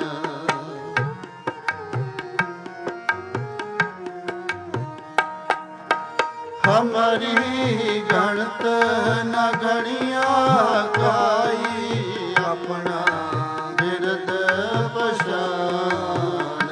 हमारी गणत न गणिया काई। अपना बिरद पछान।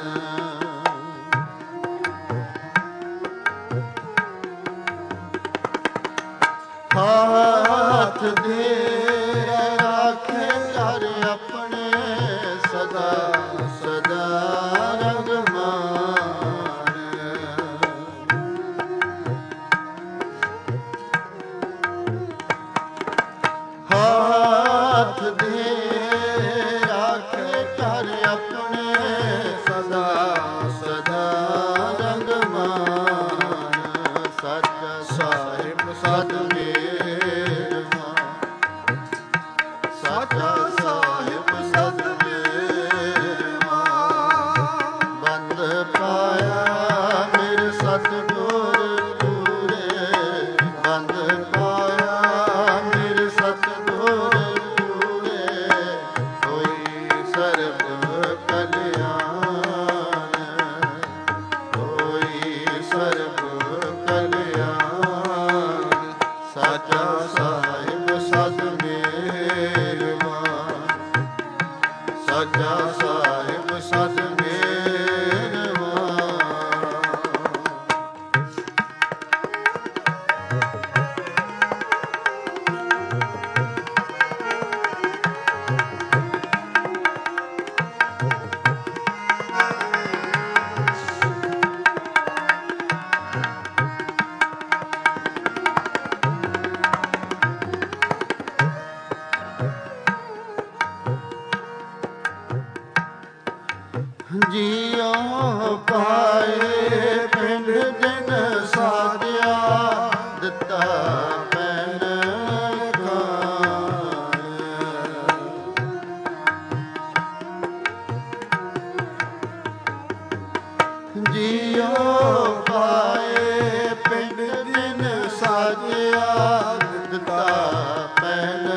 हाथ दे राखे कर अपने सदा सदा रंगमान। हाथ दे राखे कर अपने सदा सदा रंगमान। सच साहिब सद साचा साहिब सद मेरवान। ਬੰਦ ਪਾਇਆ ਮੇਰੇ ਸਤਿਗੁਰ ਪੂਰੇ। ਬੰਦ ਪਾਇਆ ਮੇਰੇ ਸਤਿਗੁਰ ਪੂਰੇ ਹੋਈ ਸਰਬ ਕਲਿਆਣ। ਹੋਈ ਸਰਬ ਕਲਿਆਣ। ਸਾਚਾ ਦਿੱਤਾ ਪੈਨ ਖਾਨ। ਜੀਓ ਪਾਏ ਪਿੰਡ ਦਿਨ ਸਾਜਿਆ ਦਿੱਤਾ ਪੈਨ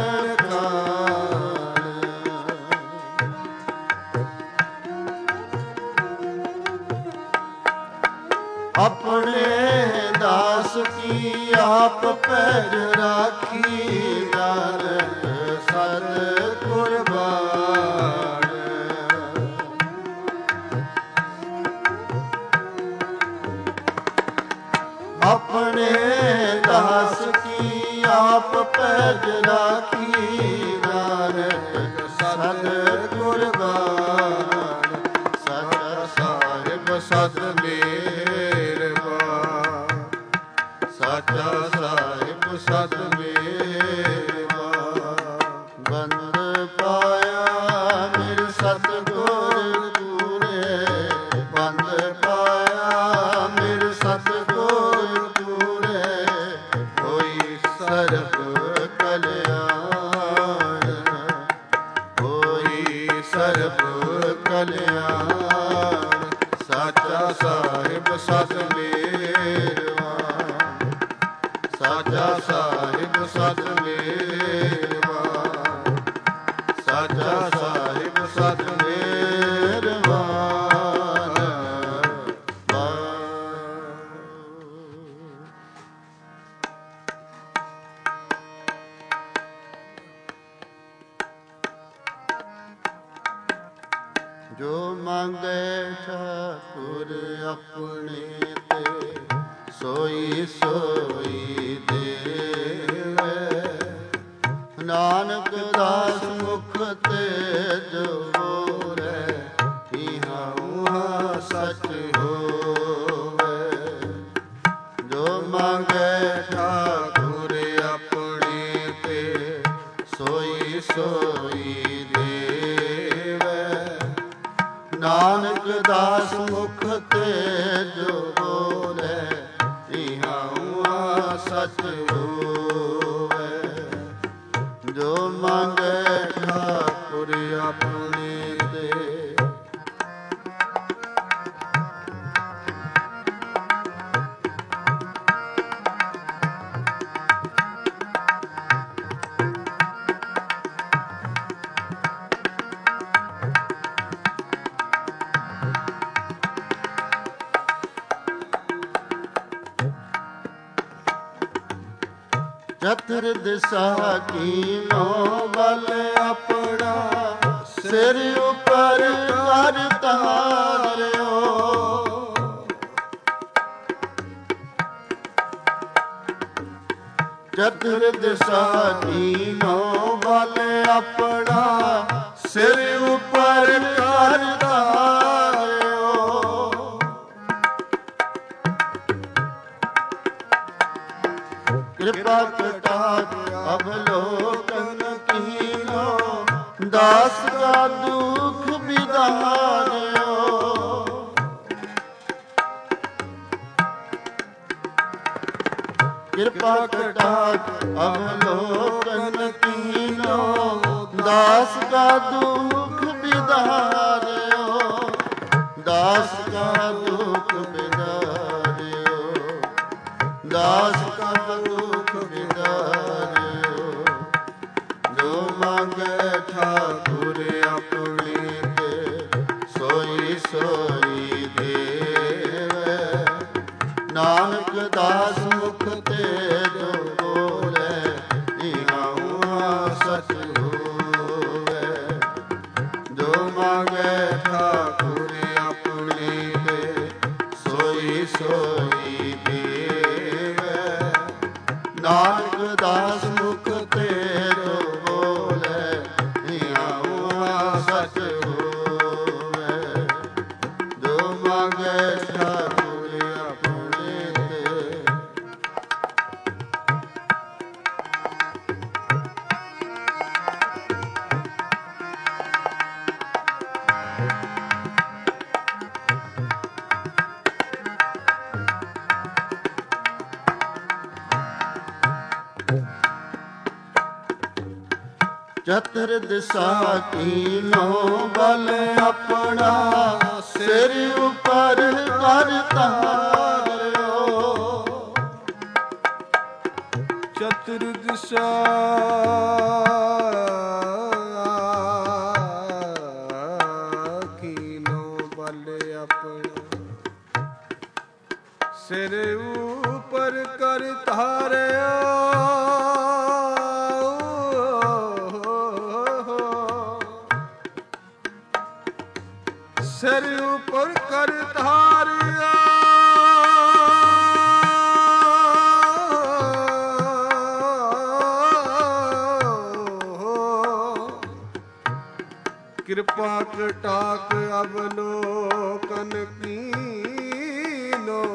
ਆਪਣੇ ਦਾਸ ਕੀ ਆਪ ਪੈਜ ਰਾਖੀ ਨਾਨਕ ਸਤ ਕੁਰਬਾਨ। ਆਪਣੇ ਦਾਸ ਕੀ ਆਪ ਪੈਜ ਰਾਖੀ ਨਾਨਕ ਸਤ ਕੁਰਬਾਨ। ਸੱਚਾ ਸਾਹਿਬ ਸਤ ਮੇਰਬਾਨ। ਸਾਚਾ ਸਾਹਿਬ ਸਤ ਮੇਰਬਾਨ। ਬੰਦ ਪਾਇਆ ਮੇਰੇ ਸਤਿਗੁਰ ਪੂਰੇ। ਬੰਦ ਪਾਇਆ ਮੇਰੇ ਸਤਿਗੁਰ ਪੂਰੇ। ਹੋਈ ਸਰਬ ਕਲਿਆਣ। ਹੋਈ ਸਰਬ ਕਲਿਆਣ। ਸਾਚਾ ਸਾਹਿਬ ਸਤ ਮੇਰਬਾਨ। ਸਾਚਾ ਸਾਹਿਬ ਸਤ ਮੇਰਬਾਨ। ਸਾਚਾ ਸਾਹਿਬ ਸਤ ਮੇਰਬਾਨ। ਜੋ ਮੰਗੇ ਠਾਕੁਰ ਆਪਣੇ ਤੇ ਸੋਈ ਸੋਈ ਦੇਵੇ। ਨਾਨਕ ਦਾਸ ਮੁਖ ਤੇ ਜੋ ਬੋਲੇ ਇਹਾਂ ਉਹਾਂ ਸਚ ਹੋਵੇ। ਜੋ ਮੰਗੇ ਠਾਕੁਰ ਆਪਣੇ ਤੇ ਸੋਈ ਸੋਈ ਦੇਵੇ। ਨਾਨਕ ਦਾਸ ਮੁਖ ਤੇ ਜੋ ਬੋਲੇ ਇਹਾਂ ਉਹਾਂ ਸਚ ਹੋਵੇ। ਜੋ ਮੰਗੇ ਠਾਕੁਰ ਆਪਣੇ ਤੇ ਚਤੁਰ ਦਿਸ਼ਾ ਕੀਨੋ ਬਲ ਆਪਣਾ। ਸਿਰ ਉਪਰ ਕਰ ਧਾਰਿਓ। ਚਤੁਰ ਦਿਸ਼ਾ ਕੀਨੋ ਬਲ ਆਪਣਾ। ਸਿਰ ਉਪਰ ਕਰ ਧਾਰਿਓ। ਕਿਰਪਾ ਕਟਾਕ ਅਵਲੋਕਨ ਕੀਨੋ। ਦਾਸ ਕਾ ਦੁਖ ਵਿਦਾਰਿਓ। ਕਿਰਪਾ ਕਟਾਕ ਅਵਲੋਕਨ ਕੀਨੋ। ਦਾਸ ਕਾ ਦੁਖ ਵਿਦਾਰਿਓ। ਦਾਸ ਕਾ ਦੁਖ ਵਿਦਾਰਿਓ। ਦਾਸ ਕਾ ਦੁਖ ਵਿਦਾਰਿਓ। ਜੋ ਮੰਗੇ ਠਾਕੁਰ ਆਪਣੇ ਤੇ ਸੋਈ ਸੋਈ ਦੇਵੇ। ਨਾਨਕ ਦਾਸ ਮੁਖ ਤੇ ਜੋ ਬੋਲੇ ਇਹਾਂ ਉਹਾਂ ਸਚ ਹੋਵੇ। ਜੋ ਮੰਗੇ ਠਾਕੁਰ ਆਪਣੇ ਤੇ ਸੋਈ ਸੋਈ ਦੇਵੇ। ਨਾਨਕ ਦਾਸ ਮੁਖ ਤੇ ਜੋ ਬੋਲੇ ਇਹਾਂ ਉਹਾਂ ਸਚ ਹੋਵੇ। ਜੋ ਮੰਗੇ ਠਾਕੁਰ ਆਪਣੇ ਤੇ ਚਤੁਰ ਦਿਸ਼ਾ ਕੀਨੋ ਬਲ ਆਪਣਾ, ਸਿਰ ਉਪਰ ਕਰ ਧਾਰਿਓ। ਚਤੁਰ ਦਿਸ਼ਾ ਕੀਨੋ ਬਲ ਆਪਣਾ, ਸਿਰ ਉਪਰ ਕਰ ਧਾਰਿਓ। ਸਿਰ ਉਪਰ ਕਰ ਧਾਰਿਆ, ਕਿਰਪਾ ਕਟਾਕ ਅਵਲੋਕਨ ਕੀਨੋ,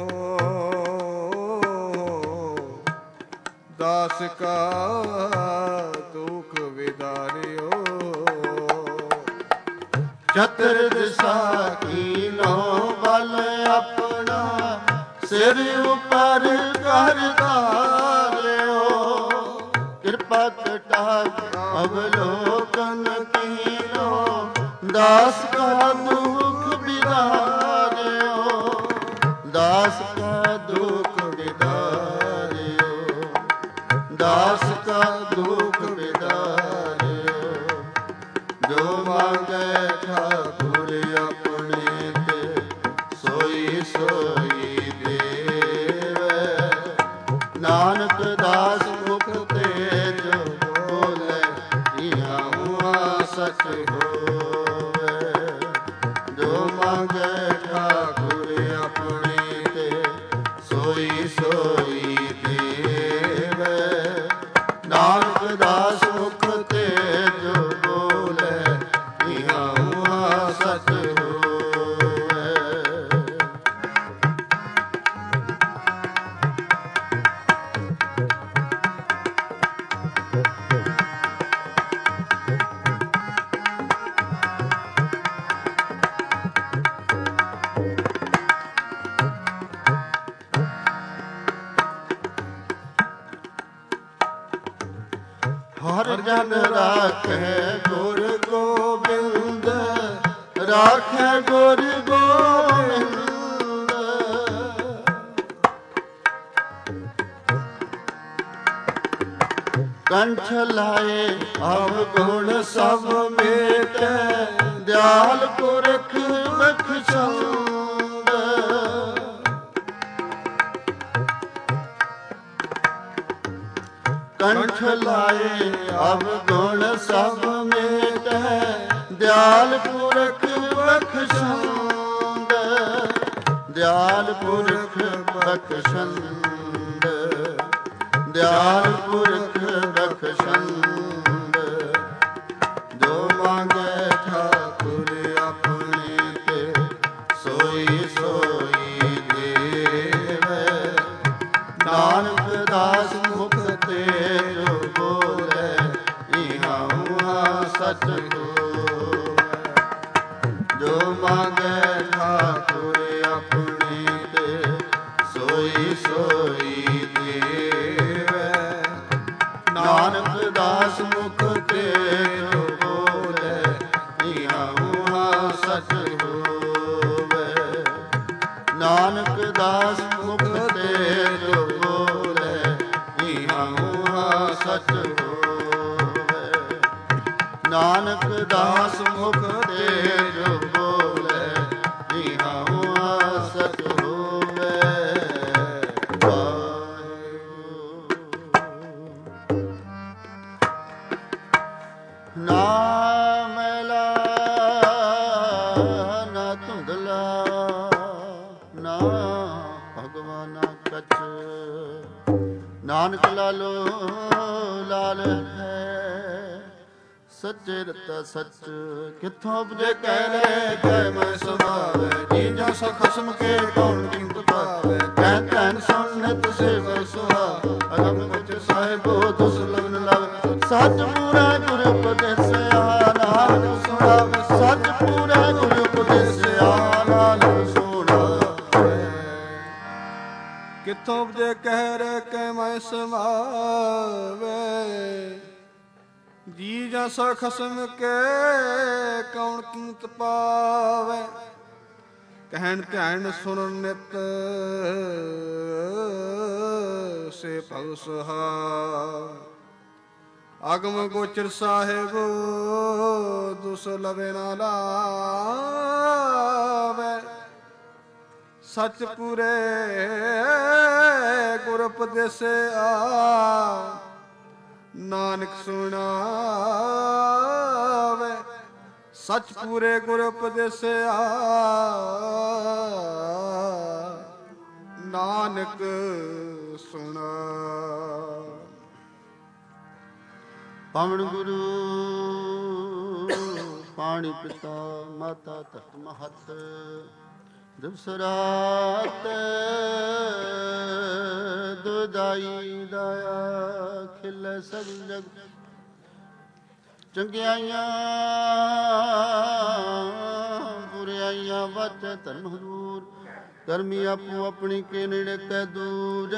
ਦਾਸ ਕਾ ਦੁਖ ਵਿਦਾਰਿਓ। ਚਤੁਰ ਦਿਸ਼ਾ ਕੀਨੋ ਬਲ ਆਪਣਾ, ਸਿਰ ਉਪਰ ਕਰ ਧਾਰਿਓ। ਕਿਰਪਾ ਕਟਾਕ ਅਵਲੋਕਨ ਕੀਨੋ, ਦਾਸ ਕਾ ਦੁਖ ਵਿਦਾਰਿਓ। ਦਾਸ ਕਾ ਦੁਖ ਵਿਦਾਰਿਓ, ਦਾਸ ਕਾ ਦੁਖ ਵਿਦਾਰਿਓ। ਜੋ ਮੰਗੈ ਠਾਕੁਰ ਆਪਣੇ ਤੇ, ਸੋਈ ਸੋਈ ਦੇਵੈ। ਨਾਨਕ ਦਾਸ ਮੁਖ ਤੇ ਜੋ ਬੋਲੇ, ਇਹਾਂ ਉਹਾਂ ਸਚ ਹੋਵੇ। ਜੋ ਮੰਗੈ ਠਾਕੁਰ ਆਪਣੇ ਤੇ, ਸੋਈ ਸੋਈ ਦੇਵੈ। ਨਾਨਕ ਦਾਸ ਮੁਖ ਤੇ ਜੋ ਬੋਲੇ, ਇਹਾਂ ਉਹਾਂ ਸਚ ਹੋਵੇ। ਹਰ ਜਨ ਰਾਖੈ ਗੁਰ ਗੋਬਿੰਦ, ਰਾਖੈ ਗੁਰ ਗੋਬਿੰਦ। ਕੰਠ ਲਾਏ ਅਵਗੁਣ ਸਭ ਮੇਟੈ, ਦਿਆਲ ਪੁਰਖ ਬਖਸ਼ੰਦ। ਕੰਠ ਲਾਏ ਅਵਗੁਣ ਸਭ ਮੇਟੈ, ਦਿਆਲ ਪੁਰਖ ਬਖਸ਼ੰਦ। ਦਿਆਲ ਪੁਰਖ ਬਖਸ਼ੰਦ, ਦਿਆਲ ਪੁਰਖ ਬਖਸ਼ੰਦ। ਜੋ ਮੰਗੈ ਠਾਕੁਰ ਆਪਣੇ ਤੇ, ਸੋਈ ਸੋਈ ਦੇਵੈ। ਨਾਨਕ ਦਾਸ ਮੁਖ ਤੇ ਜੋ ਬੋਲੇ, ਇਹਾਂ ਉਹਾਂ ਸਚ ਹੋਵੇ। ਜੋ ਮੰਗੈ ਠਾਕੁਰ ਆਪਣੇ ਤੇ, ਸੋਈ ਸੋਈ ਦੇਵੈ। ਨਾਨਕ ਦਾਸ ਮੁਖ ਤੇ ਜੋ ਬੋਲੇ, ਇਹਾਂ ਉਹਾਂ ਸਚ ਹੋਵੇ। ਨਾਨਕ ਦਾਸ ਮੁਖ ਤੇ ਜੋ ਬੋਲੇ, ਇਹਾਂ ਉਹਾਂ ਸਚ ਹੋਵੇ। ਨਾਨਕ ਦਾਸ ਮੁਖ ਤੇ ਜੋ ਬੋਲੇ, ਇਹਾਂ ਉਹਾਂ ਸਚ ਹੋਵੇ। ਨਾ ਮੈਲਾ ਨਾ ਧੁੰਦਲਾ, ਨਾ ਭਗਵਾਨਾ ਕਛ। ਨਾਨਕ ਲਾਲੋ ਲਾਲ ਹੈ, ਸੱਚੇ ਰਤਾ ਸੱਚ। ਕਿੱਥੋਂ ਉਪਜੇ ਕਹਿ ਲੈ ਕਹਿ ਮੈਂ ਸੁਭਾਵੈ, ਜੀਜਾ ਸੋ ਖਸਮ ਕੇ ਕੌਣ ਕਿੰਤ ਪਾਵੈ। ਕਹਿ ਤੈਨ ਸੁਣ ਨਿਤ ਸੇਵ ਸੁਹਾ, ਅਗਮ ਵਿੱਚ ਸਾਹਿਬੋ ਦੁਸਲਭ ਨ ਲਵ। ਸੱਚ ਪੂਰਾ ਗੁਰ ਉਪਦੇਸਿਆ, ਨਾਨਕ ਸੁਣਾਵੇ। ਸੱਚ ਪੂਰਾ ਗੁਰ ਉਪਦੇਸਿਆ, ਨਾਨਕ ਸੁਣਾਵੇ। ਕਿੱਥੋਂ ਉਪਜੇ ਕਹਿ ਰੇ ਕਹਿ ਮੈਂ ਸਮਾਵੇ, ਜੀ ਜੈਸਾ ਖਸਮ ਕੇ ਕੌਣ ਕੀਮਤ ਪਾਵੇ, ਕਹਿਣ ਧਿਆਨ ਸੁਣਨ ਨਿਤ ਸੇ ਭਉ ਸੁਹਾਵੈ। ਆਗਮ ਗੋਚਰ ਸਾਹਿਬ ਦੁਸ ਲਵੇ ਨਾ ਲਾਵੇ, ਸਚ ਪੂਰੇ ਗੁਰ ਉਪਦੇਸਿਆ ਨਾਨਕ ਸੁਣਾਵੇ। ਸਚ ਪੂਰੇ ਗੁਰ ਉਪਦੇਸਿਆ ਨਾਨਕ ਸੁਣਾਵੇ। ਪਵਨ ਗੁਰੂ ਪਾਣੀ ਪਿਤਾ ਮਾਤਾ ਧਰਤ ਮਹਤ, ਦਿਵਸ ਰਾਤ ਦੁਦਾਈ ਦਾਇਆ ਖਿਲੇ ਸਭ ਜਗਤ। ਚੰਗਿਆਈਆਂ ਬੁਰਿਆਈਆਂ ਵਾਚੈ ਧਰਮ ਹਦੂਰ, ਕਰਮੀ ਆਪੋ ਆਪਣੀ ਕੇ ਨੇੜੇ ਕੈ ਦੂਰ।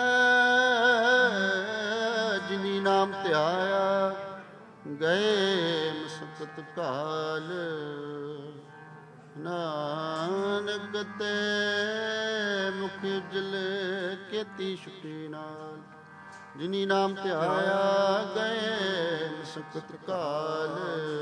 ਜਿਨੀ ਨਾਮ ਧਿਆਇਆ ਗਏ ਮੁਸਕਤ ਕਾਲ, ਨਾਨਕ ਤੇ ਮੁਖ ਉਜਲੇ ਕੀਤੀ ਛੁਟੀ ਨਾਲ। ਜਿਨੀ ਨਾਮ ਧਿਆਇਆ ਗਏ ਮੁਸਕਤ ਕਾਲ,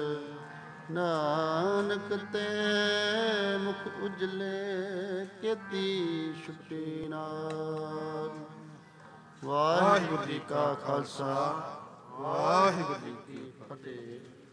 ਨਾਨਕ ਤੇ ਮੁਖ ਉਜਲੇ ਕੀਤੀ ਛੁਟੀ ਨਾਲ। ਵਾਹਿਗੁਰੂ ਜੀ ਕਾ ਖਾਲਸਾ, ਵਾਹਿਗੁਰੂ ਜੀ ਕੀ ਫਤਿਹ।